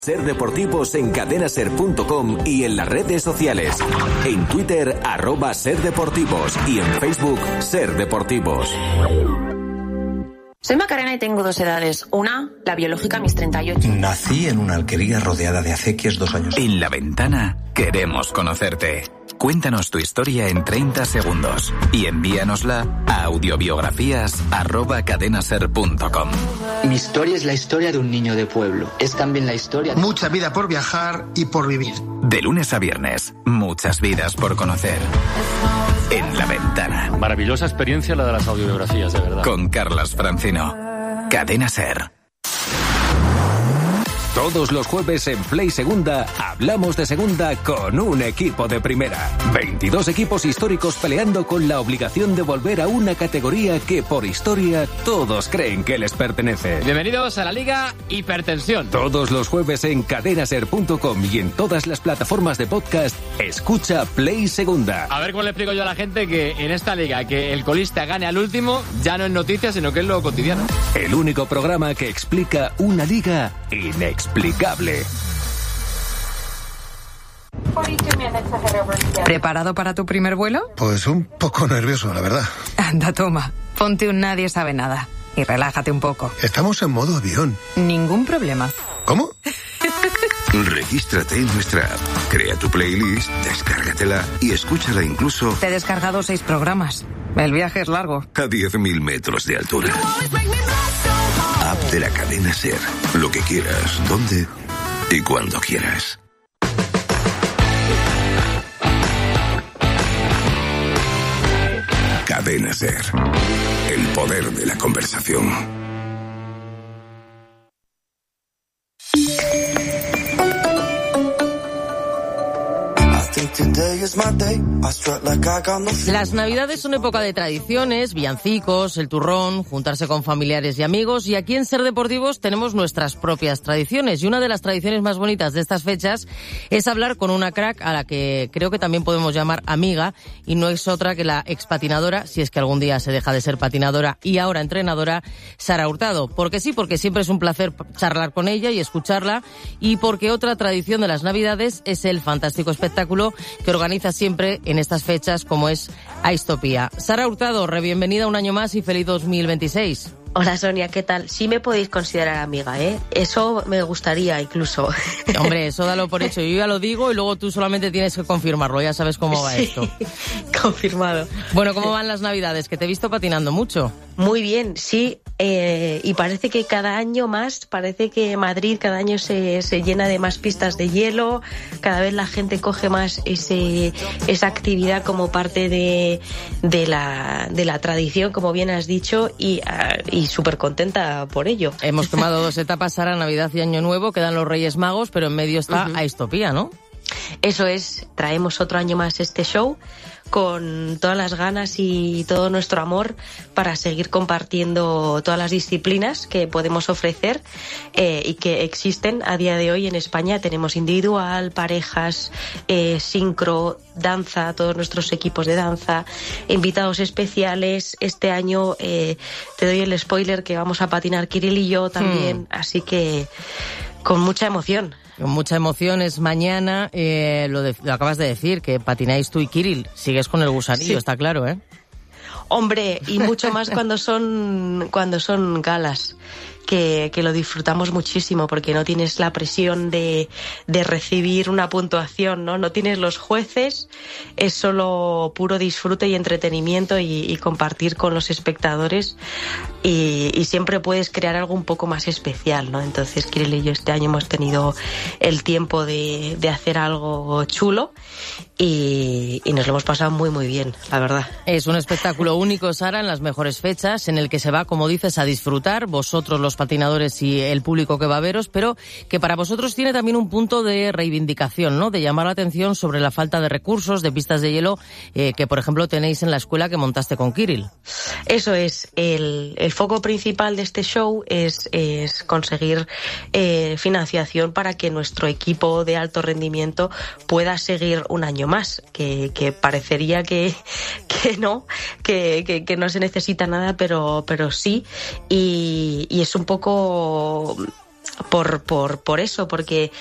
Ser Deportivos en cadenaser.com y en las redes sociales. En Twitter, @serdeportivos y en Facebook, Ser Deportivos. Soy Macarena y tengo 2 edades. Una, la biológica, mis 38. Nací en una alquería rodeada de acequias 2 años. En La Ventana queremos conocerte. Cuéntanos tu historia en 30 segundos y envíanosla a audiobiografías@cadenaser.com. Mi historia es la historia de un niño de pueblo. Es también la historia de... Mucha vida por viajar y por vivir. De lunes a viernes, muchas vidas por conocer. En La Ventana. Maravillosa experiencia la de las audiobiografías, de verdad. Con Carlas Francino. Cadena Ser. Todos los jueves en Play Segunda hablamos de segunda con un equipo de primera. 22 equipos históricos peleando con la obligación de volver a una categoría que por historia todos creen que les pertenece. Bienvenidos a la Liga Hipertensión. Todos los jueves en cadenaser.com y en todas las plataformas de podcast, escucha Play Segunda. A ver cómo le explico yo a la gente que en esta liga que el colista gane al último ya no es noticia, sino que es lo cotidiano. El único programa que explica una liga inexplicable. ¿Preparado para tu primer vuelo? Pues un poco nervioso, la verdad. Anda, toma, ponte un Nadie Sabe Nada y relájate un poco. Estamos en modo avión. Ningún problema. ¿Cómo? Regístrate en nuestra app, crea tu playlist, descárgatela y escúchala incluso... Te he descargado 6 programas. El viaje es largo. A 10.000 metros de altura. App de la cadena Ser. Lo que quieras, dónde y cuando quieras. Cadena Ser. El poder de la conversación. Las Navidades son época de tradiciones, villancicos, el turrón, juntarse con familiares y amigos, y aquí en Ser Deportivos tenemos nuestras propias tradiciones, y una de las tradiciones más bonitas de estas fechas es hablar con una crack a la que creo que también podemos llamar amiga, y no es otra que la expatinadora, si es que algún día se deja de ser patinadora y ahora entrenadora, Sara Hurtado. Porque sí, porque siempre es un placer charlar con ella y escucharla, y porque otra tradición de las Navidades es el fantástico espectáculo que organiza siempre en estas fechas, como es Aistopía. Sara Hurtado, bienvenida un año más y feliz 2026. Hola Sonia, ¿qué tal? Sí me podéis considerar amiga, ¿eh? Eso me gustaría incluso. Hombre, eso dalo por hecho. Yo ya lo digo y luego tú solamente tienes que confirmarlo. Ya sabes cómo va esto. Confirmado. Bueno, ¿cómo van las Navidades? Que te he visto patinando mucho. Muy bien, sí. Y parece que cada año más, parece que Madrid cada año se llena de más pistas de hielo. Cada vez la gente coge más esa actividad como parte de la tradición, como bien has dicho, y súper contenta por ello. Hemos tomado 2 etapas, Sara, Navidad y Año Nuevo, quedan los Reyes Magos, pero en medio está Aistopía, ¿no? Eso es, traemos otro año más este show con todas las ganas y todo nuestro amor para seguir compartiendo todas las disciplinas que podemos ofrecer y que existen a día de hoy en España. Tenemos individual, parejas, sincro, danza, todos nuestros equipos de danza, invitados especiales. Este año te doy el spoiler que vamos a patinar Kirill y yo también, así que con mucha emoción. Con mucha emoción es mañana, lo acabas de decir, que patináis tú y Kirill. Sigues con el gusanillo, sí. Está claro, ¿eh? Hombre, y mucho más cuando son galas. Que lo disfrutamos muchísimo porque no tienes la presión de recibir una puntuación, ¿no? No tienes los jueces, es solo puro disfrute y entretenimiento y compartir con los espectadores y siempre puedes crear algo un poco más especial, ¿no? Entonces, Kirill y yo este año hemos tenido el tiempo de hacer algo chulo y nos lo hemos pasado muy, muy bien, la verdad. Es un espectáculo único, Sara, en las mejores fechas, en el que se va, como dices, a disfrutar, vosotros los patinadores y el público que va a veros, pero que para vosotros tiene también un punto de reivindicación, ¿no? De llamar la atención sobre la falta de recursos, de pistas de hielo, que por ejemplo tenéis en la escuela que montaste con Kirill. Eso es, el foco principal de este show es conseguir financiación para que nuestro equipo de alto rendimiento pueda seguir un año más, que parecería que no se necesita nada, pero sí, y es un poco por eso, porque